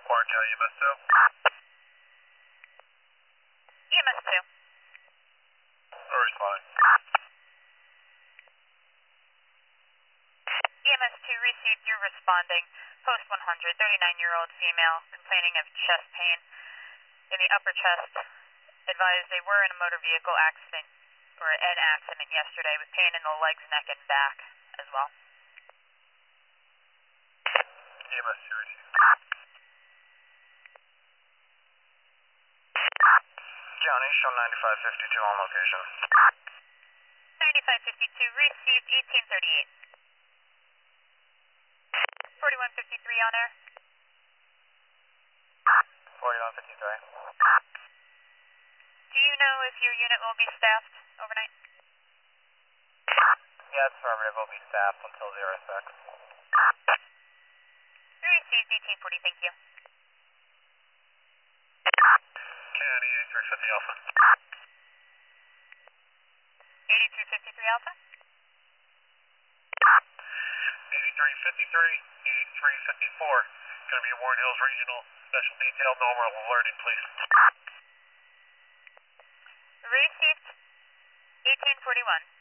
Warren County EMS 2. EMS 2. We're responding. EMS 2 received, you're responding. Post 100, 39-year-old female complaining of chest pain in the upper chest. Advised they were in a motor vehicle accident or an accident yesterday with pain in the legs, neck, and back as well. EMS 2 received. County, show 9552 on location. 9552 received, 1838. 4153 on air. 4153. Do you know if your unit will be staffed overnight? Yes, affirmative. Will be staffed until 06. We received 1840, thank you. County 8350 Alpha. 8353 Alpha? 8353, 8354. Going to be a Warren Hills Regional Special Detail, normal alerting, please. Received 1841.